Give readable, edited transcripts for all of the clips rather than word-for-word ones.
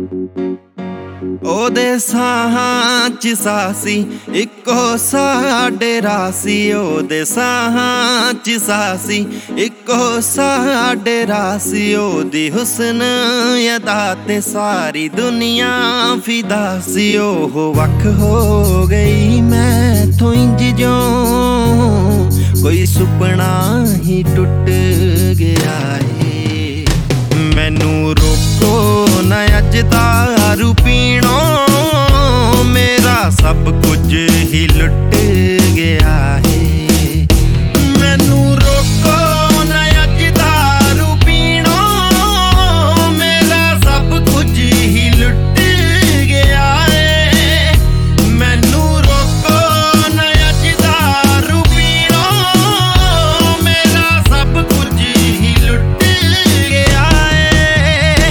ਉਹਦੇ ਸਾਹਾਂ 'ਚ ਸਾਸੀ ਇੱਕੋ ਸਾਡੇ ਰਾਸੀ, ਉਹਦੇ ਸਾਹਾਂ 'ਚ ਸਾਸੀ ਇੱਕੋ ਸਾਡੇ ਰਾਸੀ। ਉਹਦੀ ਹੁਸਨ ਅਦਾ ਤੇ ਸਾਰੀ ਦੁਨੀਆ ਫਿਦਾ ਸੀ। ਉਹ ਵੱਖ ਹੋ ਗਈ ਮੈਥੋਂ ਇੰਜ ਜਿਉਂ ਕੋਈ ਸੁਪਨਾ ਹੀ ਟੁੱਟ ਗਿਆ ਏ। ਮੈਨੂੰ ਰੋਕੋ ਨਾ ਅੱਜ ਦਾਰੂ ਪੀਣੋਂ, ਮੇਰਾ ਸਭ ਕੁਝ ਹੀ ਲੁੱਟ ਗਿਆ ਏ। ਮੈਨੂੰ ਰੋਕੋ ਨਾ ਅੱਜ ਦਾਰੂ ਪੀਣੋਂ, ਮੇਰਾ ਸਭ ਕੁਝ ਹੀ ਲੁੱਟ ਗਿਆ ਏ। ਮੈਨੂੰ ਰੋਕੋ ਨਾ ਅੱਜ ਦਾਰੂ ਪੀਣੋਂ, ਮੇਰਾ ਸਭ ਕੁਝ ਹੀ ਲੁੱਟ ਗਿਆ ਏ।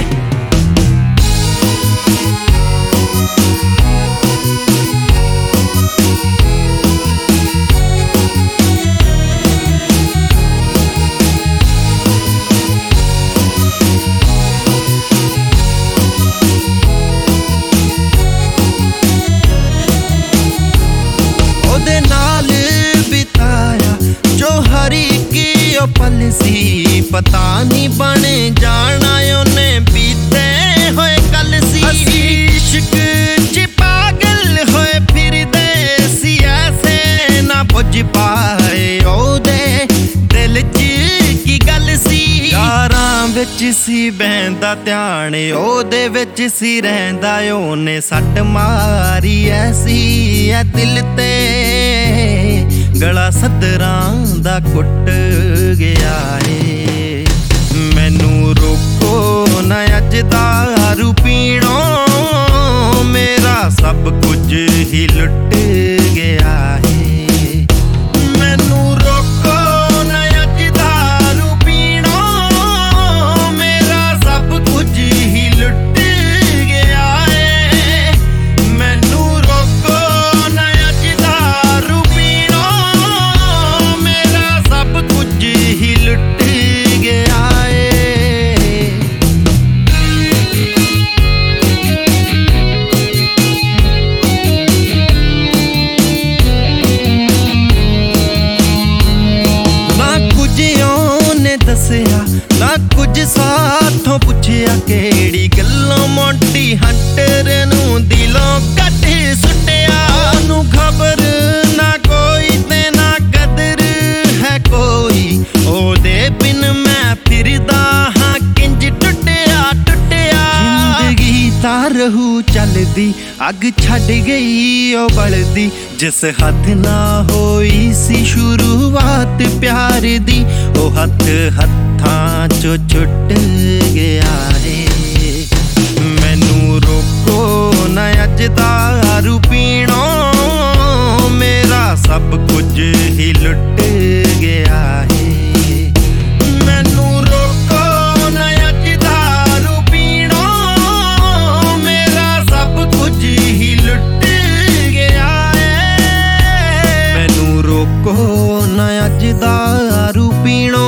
ਉਹਦੇ ਨਾਲ ਬਿਤਾਇਆ ਜੋ ਹਰ ਇੱਕ ਉਹ ਪਲ ਸੀ, ਪਤਾ ਨਹੀਂ ਬਣ ਜਾਣਾ ਉਹਨੇ ਬੀਤੇ ਹੋਏ ਕੱਲ ਸੀ। ਅਸੀਂ ਇਸ਼ਕ 'ਚ ਪਾਗਲ ਹੋਏ ਫਿਰਦੇ ਸੀ, ਐਸੇ ਨਾ ਬੁੱਝ ਪਾਏ ਉਹਦੇ ਦਿਲ 'ਚ ਕੀ ਗੱਲ ਸੀ। ਯਾਰਾਂ ਵਿੱਚ ਸੀ ਬਹਿੰਦਾ ਧਿਆਨ, ਉਹਦੇ ਵਿੱਚ ਸੀ ਰਹਿੰਦਾ। ਉਹਨੇ ਸੱਟ ਮਾਰੀ ਐਸੀ ਐ ਦਿਲ ਤੇ, ਗਲਾ ਸੱਦਰਾਂ ਦਾ ਕੁੱਟ ਗਿਆ ਏ। ਮੈਨੂੰ ਰੋਕੋ ਨਾ ਅੱਜ ਦਾਰੂ ਪੀਣੋਂ, ਮੇਰਾ ਸਭ ਕੁਝ ਹੀ ਲੁੱਟ ਗਿਆ ਏ। ਮੈਨੂੰ ਰੋਕੋ ਨਾ ਅੱਜ ਦਾਰੂ ਪੀਣੋਂ, ਮੇਰਾ ਸਭ ਕੁਝ ਹੀ ਲੁੱਟ ਗਿਆ ਏ। ਮੈਨੂੰ ਰੋਕੋ ਨਾ ਅੱਜ ਦਾਰੂ ਪੀਣੋਂ, ਮੇਰਾ ਸਭ ਕੁਝ ਹੀ ਲੁੱਟ ਗਿਆ ਏ। ਨਾ ਕੁਝ ਉਹਨੇ ਦੱਸਿਆ, ਨਾ ਕੁਝ ਸਾਥੋਂ ਪੁੱਛਿਆ, ਕਿਹੜੀ ਗੱਲੋਂ ਮੋਟੀ ਹੰਟਰ ਨੂੰ ਦਿਲੋਂ ਕੱਢ ਸੁੱਟਿਆ। ਉਹਨੂੰ ਖਬਰ ਨਾ ਕੋਈ ਤੇ ਨਾ ਕਦਰ ਹੈ ਕੋਈ, ਉਹਦੇ ਬਿਨ ਮੈਂ ਫਿਰਦਾ ਹਾਂ ਕਿੰਜ ਟੁੱਟਿਆ ਟੁੱਟਿਆ। ਜ਼ਿੰਦਗੀ ਤਾਂ ਰਹੂ ਚੱਲਦੀ, ਅੱਗ ਛੱਡ ਗਈ ਉਹ ਬਲਦੀ। ਜਿਸ ਹੱਥ ਨਾ ਹੋਈ ਸੀ ਸ਼ੁਰੂਆਤ ਪਿਆਰ ਦੀ, ਉਹ ਹੱਥ ਹੱਥਾਂ 'ਚੋਂ ਛੁੱਟ ਗਿਆ ਏ। ਮੈਨੂੰ ਰੋਕੋ ਨਾ ਅੱਜ ਦਾਰੂ ਪੀਣੋਂ, ਮੇਰਾ ਸਭ ਕੁਝ ਹੀ ਲੁੱਟ ਗਿਆ ਏ। ਮੈਨੂੰ ਰੋਕੋ ਨਾ ਅੱਜ ਦਾਰੂ ਪੀਣੋਂ, ਮੇਰਾ ਸਭ ਕੁਝ ਹੀ ਲੁੱਟ ਗਿਆ ਏ। ਮੈਨੂੰ ਰੋਕੋ ਨਾ ਅੱਜ ਦਾਰੂ ਪੀਣੋਂ,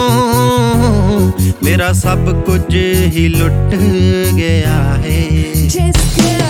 ਮੇਰਾ ਸਭ ਕੁਝ ਹੀ ਲੁੱਟ ਗਿਆ ਏ।